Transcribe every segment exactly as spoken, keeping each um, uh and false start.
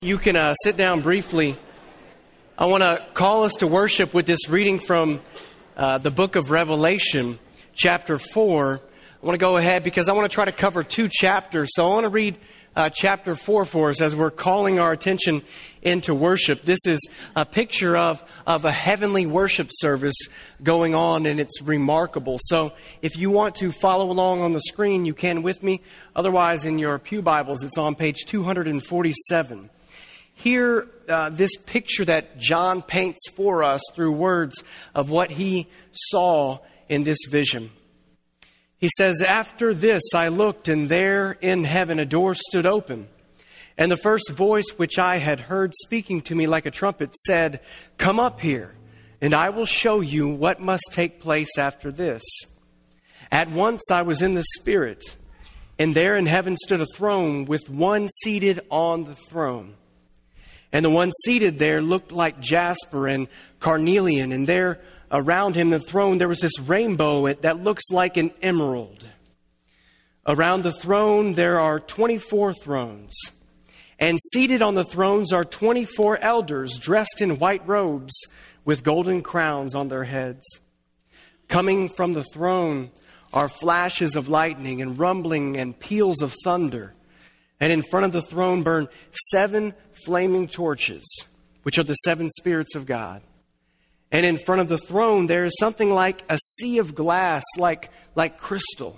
You can uh, sit down briefly. I want to call us to worship with this reading from uh, the book of Revelation, chapter four. I want to go ahead because I want to try to cover two chapters. So I want to read uh, chapter four for us as we're calling our attention into worship. This is a picture of, of a heavenly worship service going on, and it's remarkable. So if you want to follow along on the screen, you can with me. Otherwise, in your pew Bibles, it's on page two forty-seven. Here, uh, this picture that John paints for us through words of what he saw in this vision. He says, "After this I looked, and there in heaven a door stood open. And the first voice which I had heard speaking to me like a trumpet said, 'Come up here, and I will show you what must take place after this.' At once I was in the Spirit, and there in heaven stood a throne with one seated on the throne. And the one seated there looked like jasper and carnelian, and there around him, the throne, there was this rainbow that looks like an emerald. Around the throne, there are twenty-four thrones. And seated on the thrones are twenty-four elders dressed in white robes with golden crowns on their heads. Coming from the throne are flashes of lightning and rumbling and peals of thunder. And in front of the throne burn seven flaming torches, which are the seven spirits of God. And in front of the throne, there is something like a sea of glass, like, like crystal.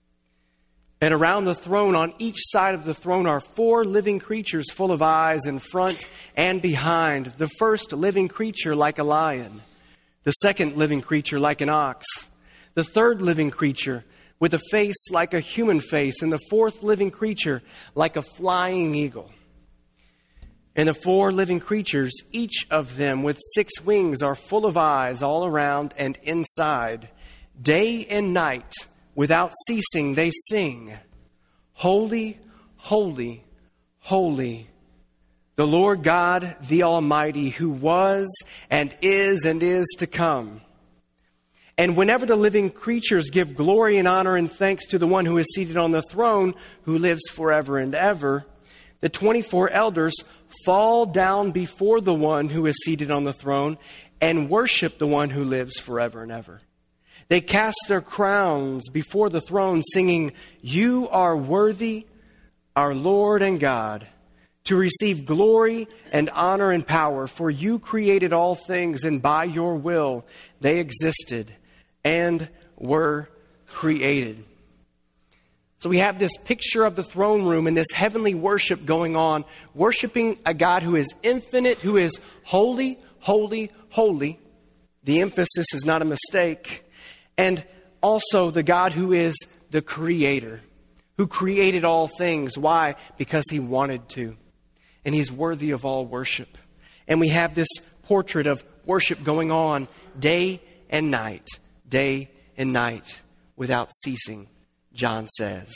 And around the throne, on each side of the throne, are four living creatures full of eyes in front and behind. The first living creature like a lion. The second living creature like an ox. The third living creature with a face like a human face. And the fourth living creature like a flying eagle. And the four living creatures, each of them with six wings, are full of eyes all around and inside. Day and night, without ceasing, they sing, 'Holy, holy, holy, the Lord God, the Almighty, who was and is and is to come.' And whenever the living creatures give glory and honor and thanks to the one who is seated on the throne, who lives forever and ever, the twenty-four elders fall down before the one who is seated on the throne and worship the one who lives forever and ever. They cast their crowns before the throne, singing, 'You are worthy, our Lord and God, to receive glory and honor and power, for you created all things, and by your will they existed and were created.'" So we have this picture of the throne room and this heavenly worship going on, worshiping a God who is infinite, who is holy, holy, holy. The emphasis is not a mistake. And also the God who is the creator, who created all things. Why? Because he wanted to. And he's worthy of all worship. And we have this portrait of worship going on day and night, day and night, without ceasing, John says.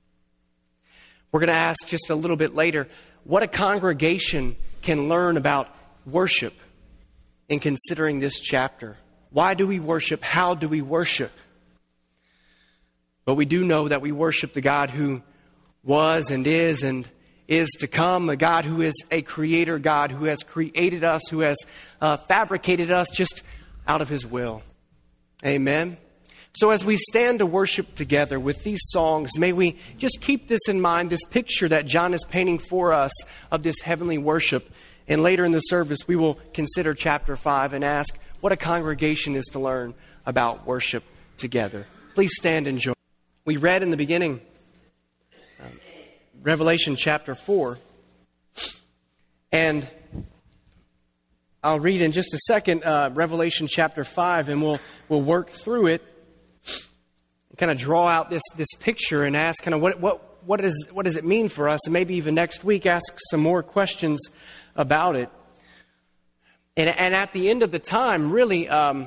We're going to ask just a little bit later what a congregation can learn about worship in considering this chapter. Why do we worship? How do we worship? But we do know that we worship the God who was and is and is to come, a God who is a creator God, who has created us, who has uh, fabricated us just out of his will. Amen. So as we stand to worship together with these songs, may we just keep this in mind, this picture that John is painting for us of this heavenly worship. And later in the service, we will consider chapter five and ask what a congregation is to learn about worship together. Please stand and join. We read in the beginning, uh, Revelation chapter four. And I'll read in just a second, uh, Revelation chapter five, and we'll we'll work through it. Kind of draw out this this picture and ask kind of what what what is what does it mean for us, and maybe even next week ask some more questions about it. And and at the end of the time, really, um,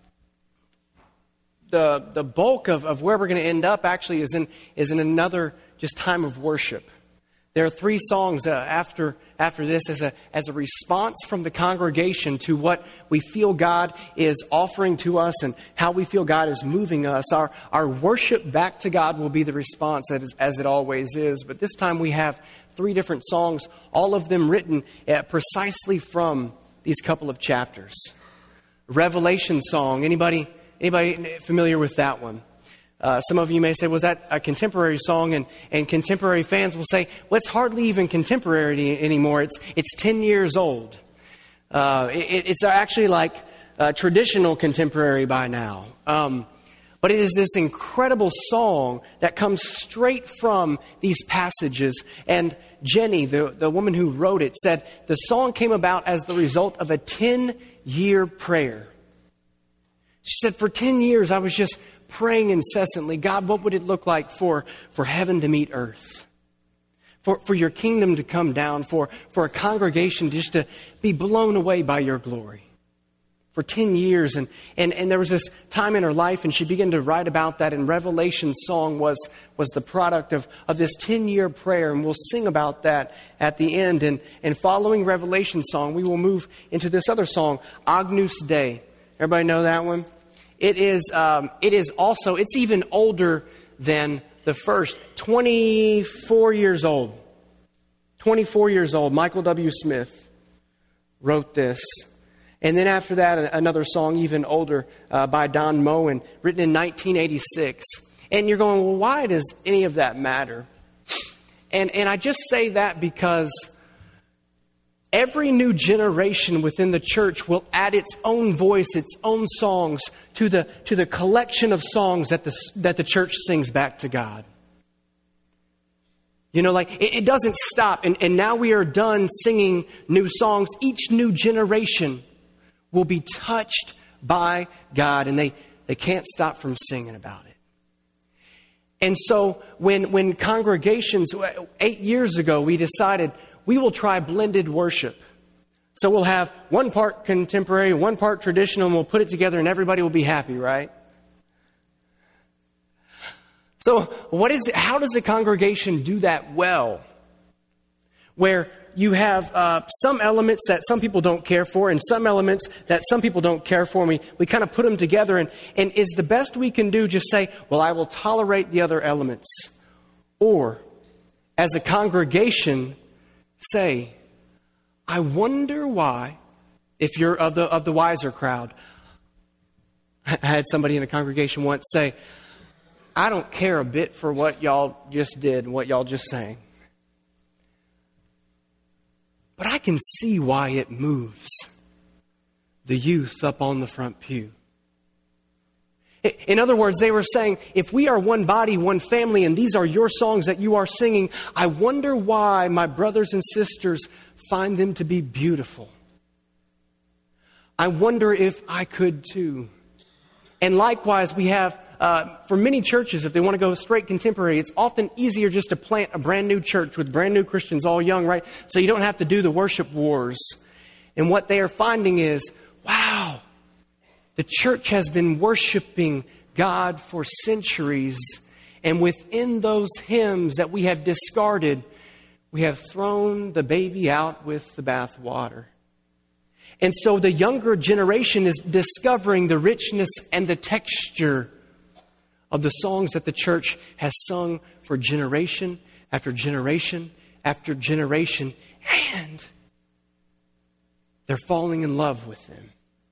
the the bulk of, of where we're going to end up actually is in is in another just time of worship, There are three songs uh, after after this as a as a response from the congregation to what we feel God is offering to us and how we feel God is moving us. Our our worship back to God will be the response, that is, as it always is. But this time we have three different songs, all of them written uh, precisely from these couple of chapters. Revelation song. Anybody anybody familiar with that one? Uh, some of you may say, was that a contemporary song? And, and contemporary fans will say, well, it's hardly even contemporary anymore. It's it's ten years old. Uh, it, it's actually like uh, traditional contemporary by now. Um, but it is this incredible song that comes straight from these passages. And Jenny, the, the woman who wrote it, said the song came about as the result of a ten-year prayer. She said, for ten years, I was just praying incessantly, God, what would it look like for, for heaven to meet earth? For, for your kingdom to come down, for, for a congregation just to be blown away by your glory. For ten years. And, and, and there was this time in her life, and she began to write about that, and Revelation song was, was the product of, of this ten-year prayer, and we'll sing about that at the end. And, and following Revelation song, we will move into this other song, Agnus Dei. Everybody know that one? It is, um, it is also, it's even older than the first. twenty-four years old. twenty-four years old. Michael W. Smith wrote this. And then after that, another song even older uh, by Don Moen, written in nineteen eighty-six. And you're going, well, why does any of that matter? And, and I just say that because every new generation within the church will add its own voice, its own songs to the to the collection of songs that the that the church sings back to God. You know, like it, it doesn't stop. And, and now we are done singing new songs. Each new generation will be touched by God, and they, they can't stop from singing about it. And so when when congregations, eight years ago, we decided we will try blended worship. So we'll have one part contemporary, one part traditional, and we'll put it together and everybody will be happy, right? So what is it, how does a congregation do that well? Where you have uh, some elements that some people don't care for and some elements that some people don't care for, and we, we kind of put them together. And, and is the best we can do just say, well, I will tolerate the other elements? Or, as a congregation, say, I wonder why, if you're of the of the wiser crowd. I had somebody in a congregation once say, I don't care a bit for what y'all just did and what y'all just sang. But I can see why it moves the youth up on the front pew. In other words, they were saying, if we are one body, one family, and these are your songs that you are singing, I wonder why my brothers and sisters find them to be beautiful. I wonder if I could too. And likewise, we have, uh, for many churches, if they want to go straight contemporary, it's often easier just to plant a brand new church with brand new Christians all young, right? So you don't have to do the worship wars. And what they are finding is, wow, the church has been worshiping God for centuries, and within those hymns that we have discarded, we have thrown the baby out with the bathwater. And so the younger generation is discovering the richness and the texture of the songs that the church has sung for generation after generation after generation, and they're falling in love with them.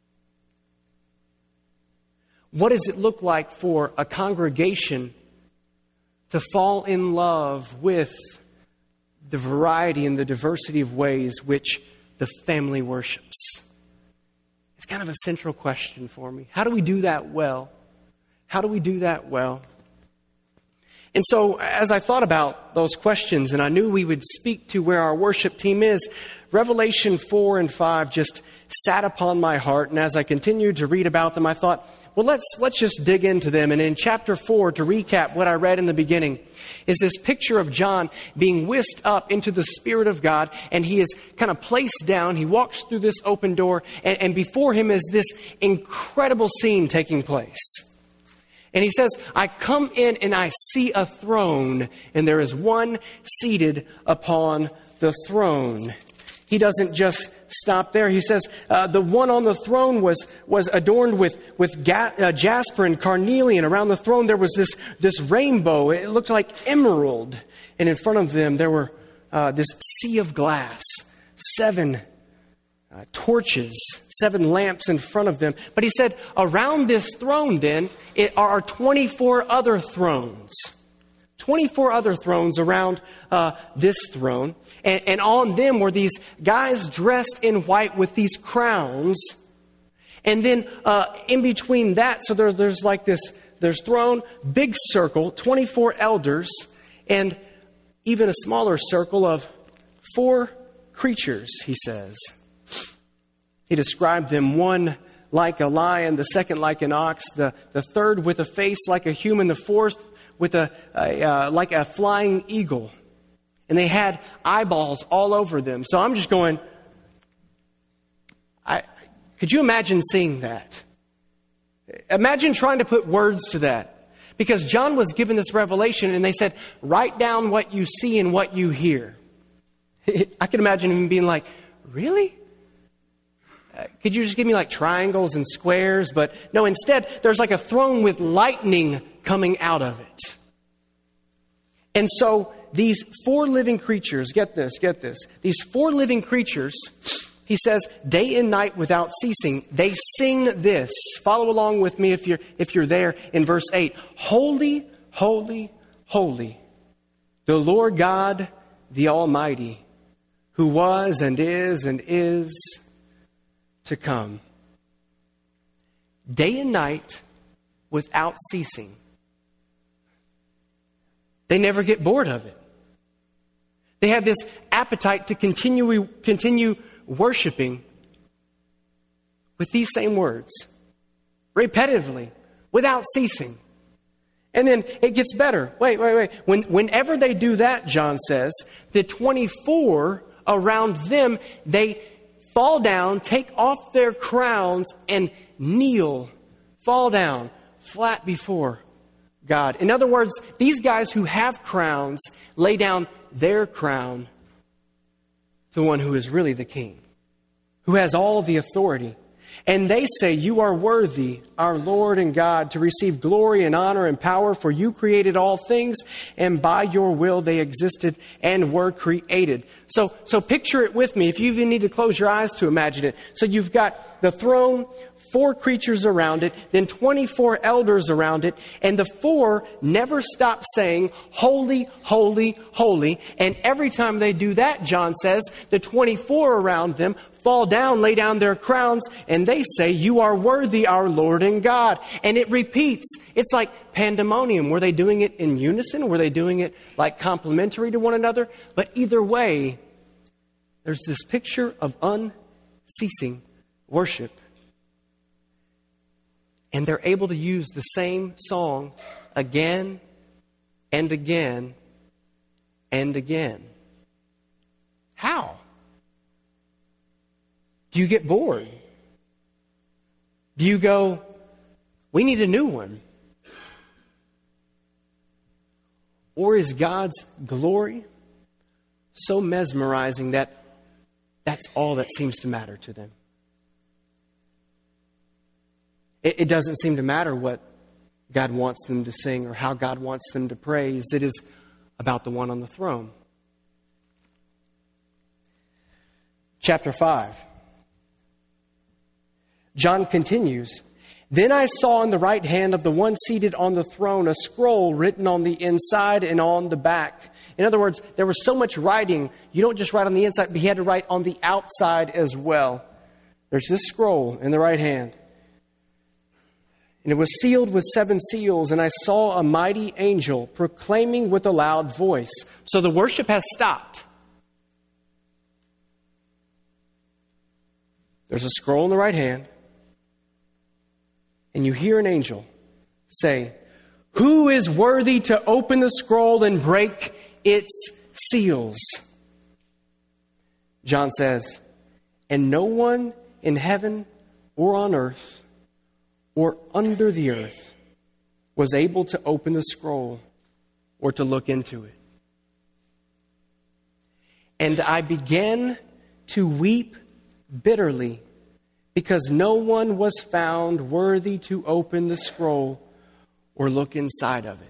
What does it look like for a congregation to fall in love with the variety and the diversity of ways which the family worships? It's kind of a central question for me. How do we do that well? How do we do that well? And so as I thought about those questions, and I knew we would speak to where our worship team is, Revelation four and five just sat upon my heart. And as I continued to read about them, I thought, well, let's let's just dig into them. And in chapter four, to recap what I read in the beginning, is this picture of John being whisked up into the Spirit of God, and he is kind of placed down. He walks through this open door, and, and before him is this incredible scene taking place. And he says, I come in and I see a throne, and there is one seated upon the throne. He doesn't just stop there. He says, uh, the one on the throne was, was adorned with, with ga- uh, jasper and carnelian. Around the throne there was this, this rainbow. It looked like emerald. And in front of them there were uh, this sea of glass, seven uh, torches, seven lamps in front of them. But he said, around this throne then it are twenty-four other thrones. twenty-four other thrones around uh, this throne. And, and on them were these guys dressed in white with these crowns. And then uh, in between that, so there, there's like this, there's throne, big circle, twenty-four elders, and even a smaller circle of four creatures, he says. He described them, one like a lion, the second like an ox, the, the third with a face like a human, the fourth with a, a uh, like a flying eagle. And they had eyeballs all over them. So I'm just going, I, could you imagine seeing that? Imagine trying to put words to that. Because John was given this revelation and they said, write down what you see and what you hear. I can imagine him being like, really? Uh, could you just give me like triangles and squares? But no, instead, there's like a throne with lightning coming out of it. And so these four living creatures, get this, get this. These four living creatures, he says, day and night without ceasing, they sing this. Follow along with me if you're, if you're there in verse eight. Holy, holy, holy, the Lord God, the Almighty, who was and is and is to come. Day and night without ceasing. They never get bored of it. They have this appetite to continue, continue worshiping with these same words, repetitively, without ceasing. And then it gets better. Wait, wait, wait. When, whenever they do that, John says, the twenty-four around them, they fall down, take off their crowns, and kneel, fall down, flat before God. In other words, these guys who have crowns lay down their crown to the one who is really the king, who has all the authority. And they say, you are worthy, our Lord and God, to receive glory and honor and power, for you created all things, and by your will they existed and were created. So, so picture it with me, if you even need to close your eyes to imagine it. So you've got the throne, four creatures around it, then twenty-four elders around it, and the four never stop saying, holy, holy, holy. And every time they do that, John says, the twenty-four around them fall down, lay down their crowns, and they say, you are worthy, our Lord and God. And it repeats. It's like pandemonium. Were they doing it in unison? Were they doing it like complementary to one another? But either way, there's this picture of unceasing worship. And they're able to use the same song again and again and again. How? Do you get bored? Do you go, we need a new one? Or is God's glory so mesmerizing that that's all that seems to matter to them? It, it doesn't seem to matter what God wants them to sing or how God wants them to praise. It is about the one on the throne. Chapter five. John continues, then I saw in the right hand of the one seated on the throne a scroll written on the inside and on the back. In other words, there was so much writing. You don't just write on the inside, but he had to write on the outside as well. There's this scroll in the right hand. And it was sealed with seven seals, and I saw a mighty angel proclaiming with a loud voice. So the worship has stopped. There's a scroll in the right hand. And you hear an angel say, who is worthy to open the scroll and break its seals? John says, and no one in heaven or on earth or under the earth was able to open the scroll or to look into it. And I began to weep bitterly because no one was found worthy to open the scroll or look inside of it.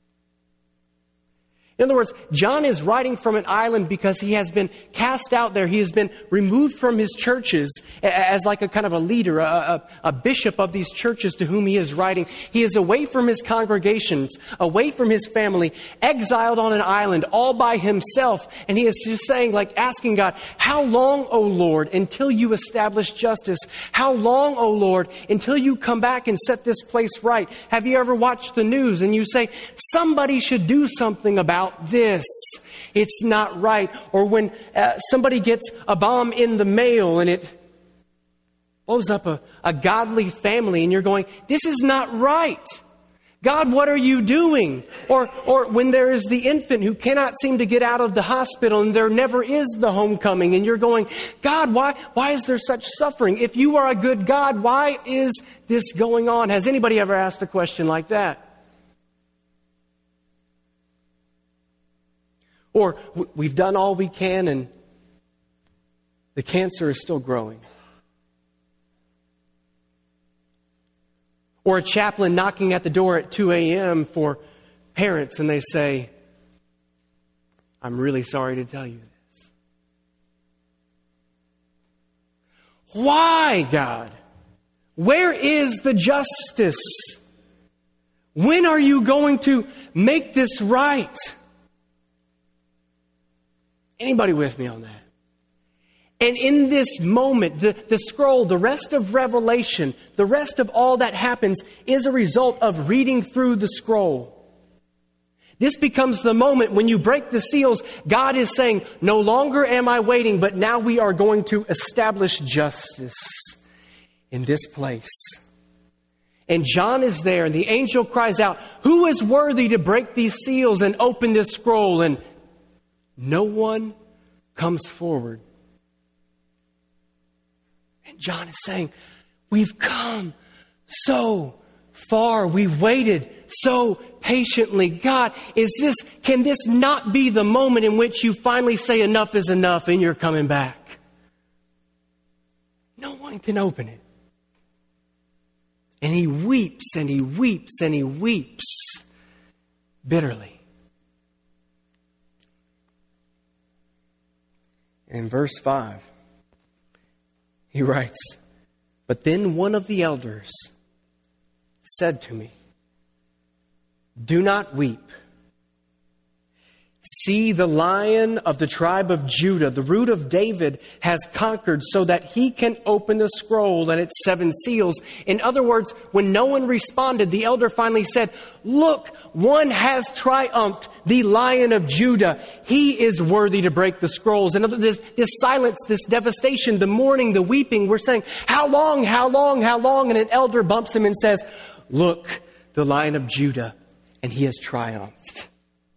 In other words, John is writing from an island because he has been cast out there. He has been removed from his churches as like a kind of a leader, a, a, a bishop of these churches to whom he is writing. He is away from his congregations, away from his family, exiled on an island all by himself. And he is just saying, like asking God, how long, O Lord, until you establish justice? How long, O Lord, until you come back and set this place right? Have you ever watched the news and you say, somebody should do something about this? It's not right. Or when uh, somebody gets a bomb in the mail and it blows up a, a godly family and you're going, this is not right. God, what are you doing? Or, or when there is the infant who cannot seem to get out of the hospital and there never is the homecoming and you're going, God, why, why is there such suffering? If you are a good God, why is this going on? Has anybody ever asked a question like that? Or we've done all we can and the cancer is still growing. Or a chaplain knocking at the door at two a.m. for parents and they say, I'm really sorry to tell you this. Why, God? Where is the justice? When are you going to make this right? Anybody with me on that? And in this moment, the, the scroll, the rest of Revelation, the rest of all that happens is a result of reading through the scroll. This becomes the moment when you break the seals. God is saying, no longer am I waiting, but now we are going to establish justice in this place. And John is there and the angel cries out, who is worthy to break these seals and open this scroll? And no one comes forward. And John is saying, we've come so far. We've waited so patiently. God, is this, can this not be the moment in which you finally say enough is enough and you're coming back? No one can open it. And he weeps and he weeps and he weeps bitterly. In verse five, he writes, but then one of the elders said to me, do not weep. See, the Lion of the tribe of Judah, the root of David, has conquered so that he can open the scroll and its seven seals. In other words, when no one responded, the elder finally said, look, one has triumphed, the Lion of Judah. He is worthy to break the scrolls. And this, this silence, this devastation, the mourning, the weeping, we're saying, how long, how long, how long? And an elder bumps him and says, look, the Lion of Judah, and he has triumphed.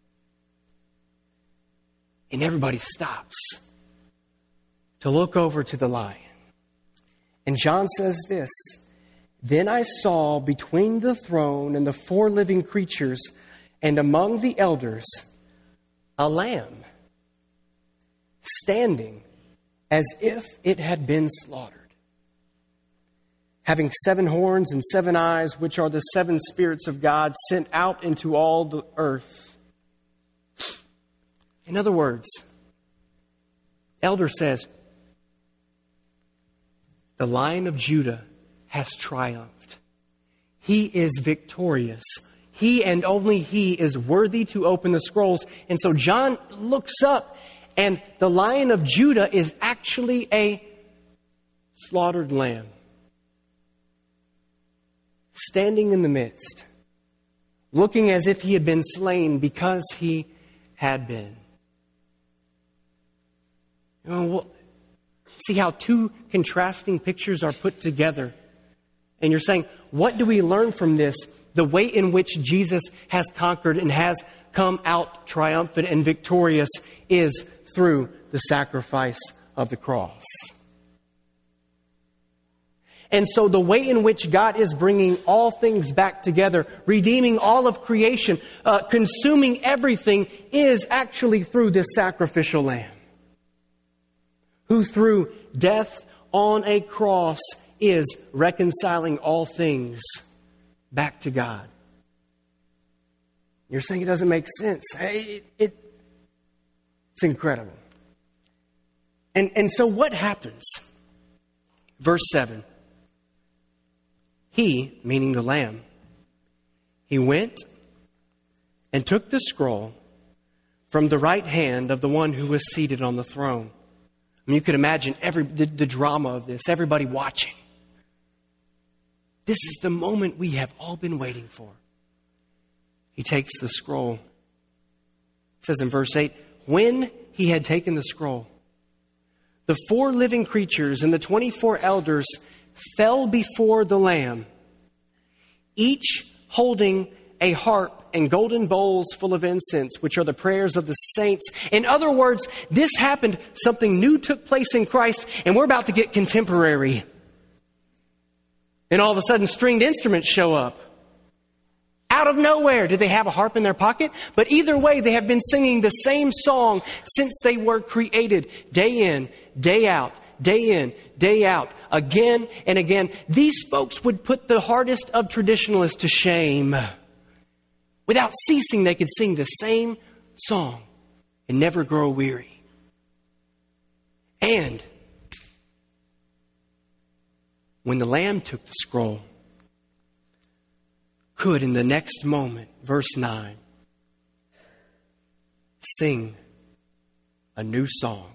And everybody stops to look over to the lion. And John says this, then I saw between the throne and the four living creatures and among the elders a lamb standing as if it had been slaughtered, having seven horns and seven eyes, which are the seven spirits of God sent out into all the earth. In other words, elder says, the Lion of Judah has triumphed. He is victorious. He and only he is worthy to open the scrolls. And so John looks up and the Lion of Judah is actually a slaughtered lamb standing in the midst, looking as if he had been slain because he had been. You know, well, see how two contrasting pictures are put together. And you're saying, what do we learn from this? The way in which Jesus has conquered and has come out triumphant and victorious is through the sacrifice of the cross. And so the way in which God is bringing all things back together, redeeming all of creation, uh, consuming everything, is actually through this sacrificial lamb, who through death on a cross is reconciling all things back to God. You're saying it doesn't make sense. It, it, it's incredible. And, and so what happens? Verse seven. He, meaning the Lamb, he went and took the scroll from the right hand of the one who was seated on the throne. I mean, you could imagine every the, the drama of this, everybody watching. This is the moment we have all been waiting for. He takes the scroll. It says in verse eight, when he had taken the scroll, the four living creatures and the twenty-four elders fell before the Lamb, each holding a harp and golden bowls full of incense, which are the prayers of the saints. In other words, this happened, something new took place in Christ, and we're about to get contemporary. And all of a sudden, stringed instruments show up. Out of nowhere. Did they have a harp in their pocket? But either way, they have been singing the same song since they were created, day in, day out, day in, day out, again and again. These folks would put the hardest of traditionalists to shame. Without ceasing, they could sing the same song and never grow weary. And when the Lamb took the scroll, could in the next moment, verse nine, sing a new song.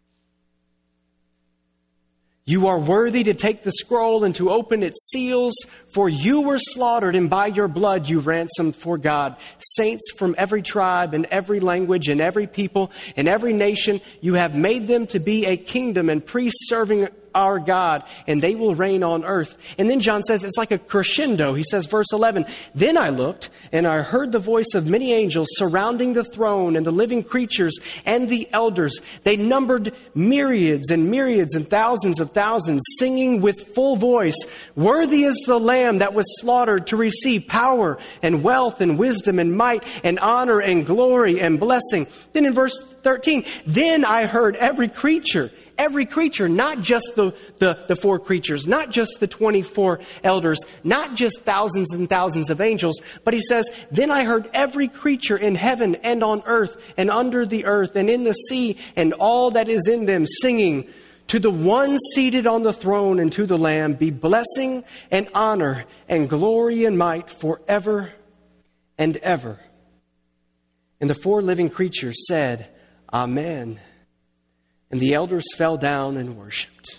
You are worthy to take the scroll and to open its seals, for you were slaughtered, and by your blood you ransomed for God saints from every tribe and every language and every people and every nation. You have made them to be a kingdom and priests serving our God, and they will reign on earth. And then John says it's like a crescendo. He says, verse eleven, then I looked and I heard the voice of many angels surrounding the throne and the living creatures and the elders. They numbered myriads and myriads and thousands of thousands, singing with full voice, worthy is the Lamb that was slaughtered to receive power and wealth and wisdom and might and honor and glory and blessing. Then in verse thirteen, then I heard every creature Every creature, not just the, the, the four creatures, not just the twenty-four elders, not just thousands and thousands of angels, but he says, then I heard every creature in heaven and on earth and under the earth and in the sea and all that is in them singing, to the one seated on the throne and to the Lamb be blessing and honor and glory and might forever and ever. And the four living creatures said, Amen. And the elders fell down and worshipped.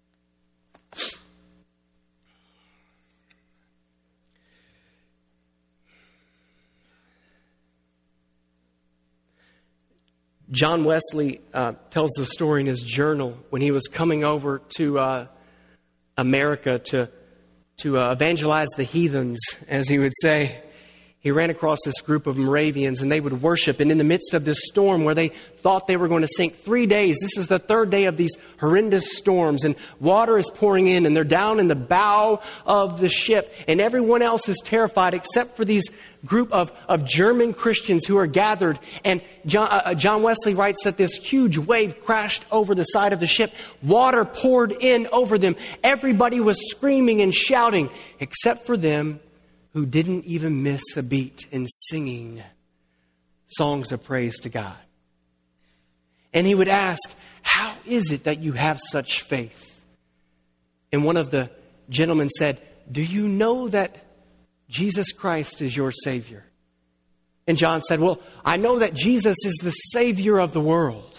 John Wesley uh, tells the story in his journal when he was coming over to uh, America to, to uh, evangelize the heathens, as he would say. He ran across this group of Moravians, and they would worship. And in the midst of this storm where they thought they were going to sink three days, this is the third day of these horrendous storms, and water is pouring in, and they're down in the bow of the ship, and everyone else is terrified except for these group of, of German Christians who are gathered. And John, uh, John Wesley writes that this huge wave crashed over the side of the ship. Water poured in over them. Everybody was screaming and shouting, except for them, who didn't even miss a beat in singing songs of praise to God. And he would ask, how is it that you have such faith? And one of the gentlemen said, do you know that Jesus Christ is your Savior? And John said, well, I know that Jesus is the Savior of the world.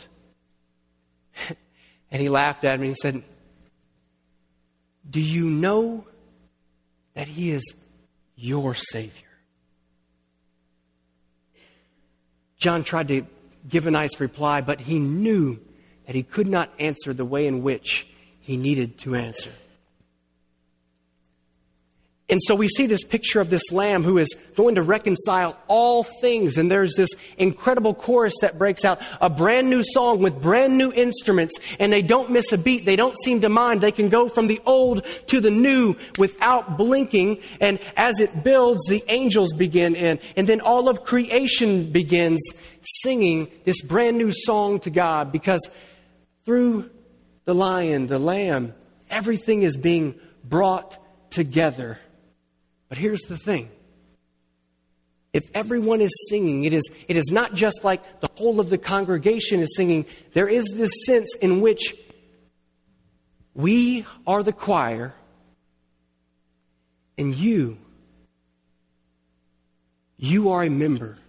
And he laughed at me and he said, do you know that He is your Savior? John tried to give a nice reply, but he knew that he could not answer the way in which he needed to answer. And so we see this picture of this lamb who is going to reconcile all things. And there's this incredible chorus that breaks out, a brand new song with brand new instruments. And they don't miss a beat. They don't seem to mind. They can go from the old to the new without blinking. And as it builds, the angels begin in. And then all of creation begins singing this brand new song to God. Because through the lion, the lamb, everything is being brought together. But here's the thing. If everyone is singing, it is, it is not just like the whole of the congregation is singing. There is this sense in which we are the choir and you, you are a member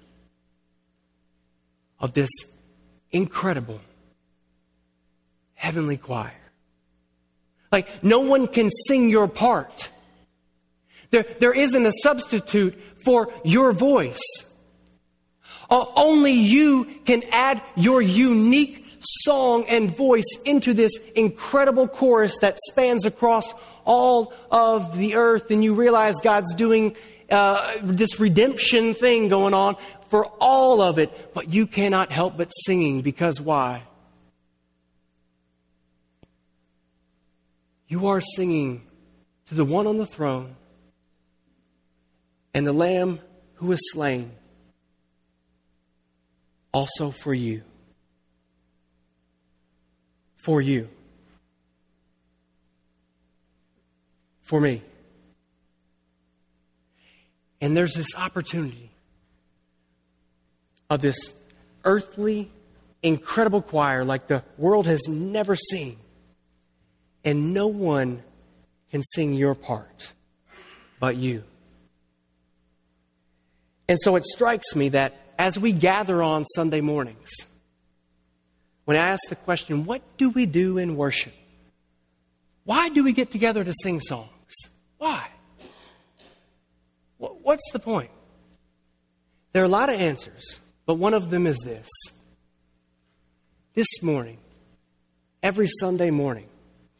of this incredible heavenly choir. Like, no one can sing your part. There, there isn't a substitute for your voice. Uh, only you can add your unique song and voice into this incredible chorus that spans across all of the earth. And you realize God's doing uh, this redemption thing going on for all of it. But you cannot help but singing, because why? You are singing to the one on the throne and the Lamb who was slain, also for you. For you. For me. And there's this opportunity of this earthly, incredible choir like the world has never seen. And no one can sing your part but you. And so it strikes me that as we gather on Sunday mornings, when I ask the question, what do we do in worship? Why do we get together to sing songs? Why? What's the point? There are a lot of answers, but one of them is this. This morning, every Sunday morning,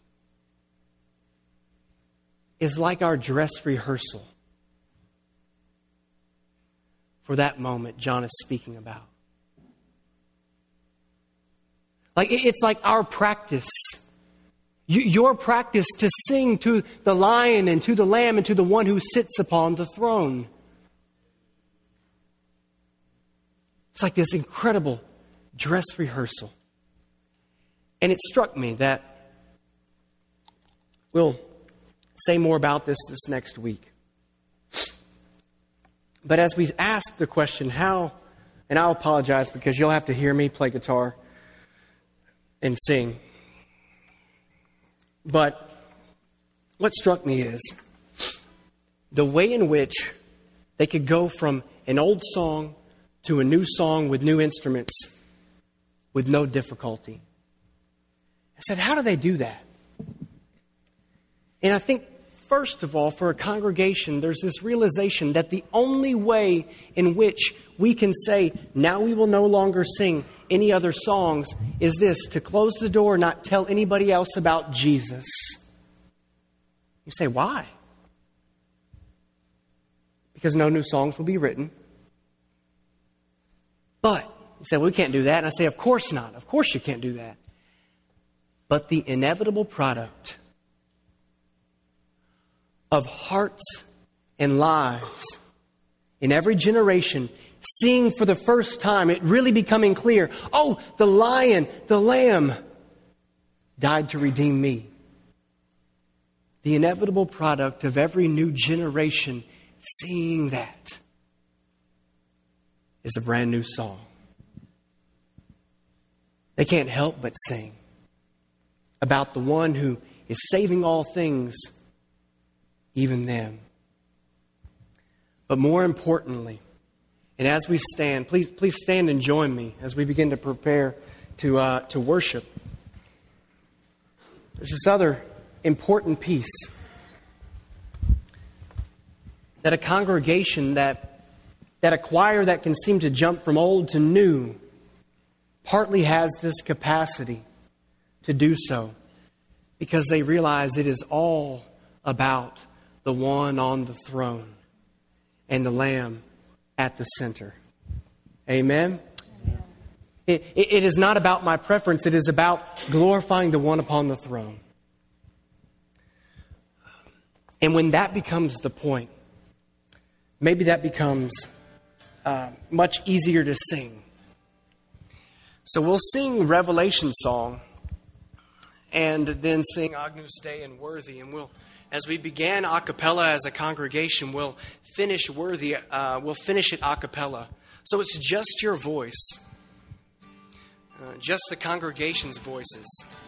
is like our dress rehearsal for that moment John is speaking about. Like, it's like our practice. Your practice to sing to the Lion and to the Lamb and to the one who sits upon the throne. It's like this incredible dress rehearsal. And it struck me that we'll say more about this this next week. But as we ask the question, how, and I'll apologize because you'll have to hear me play guitar and sing. But what struck me is the way in which they could go from an old song to a new song with new instruments with no difficulty. I said, how do they do that? And I think, first of all, for a congregation, there's this realization that the only way in which we can say, now we will no longer sing any other songs, is this: to close the door, not tell anybody else about Jesus. You say, why? Because no new songs will be written. But you say, well, we can't do that. And I say, of course not. Of course you can't do that. But the inevitable product of hearts and lives in every generation seeing for the first time, it really becoming clear, oh, the Lion, the Lamb died to redeem me. The inevitable product of every new generation seeing that is a brand new song. They can't help but sing about the one who is saving all things, even them. But more importantly, and as we stand, please please stand and join me as we begin to prepare to uh, to worship. There's this other important piece that a congregation, that that a choir that can seem to jump from old to new, partly has this capacity to do so because they realize it is all about the one on the throne and the Lamb at the center. Amen? Amen. It, it, it is not about my preference. It is about glorifying the one upon the throne. And when that becomes the point, maybe that becomes uh, much easier to sing. So we'll sing Revelation song and then sing Agnus Dei and Worthy. And we'll, as we began a cappella as a congregation, we'll finish Worthy. Uh, we'll finish it a cappella. So it's just your voice, uh, just the congregation's voices.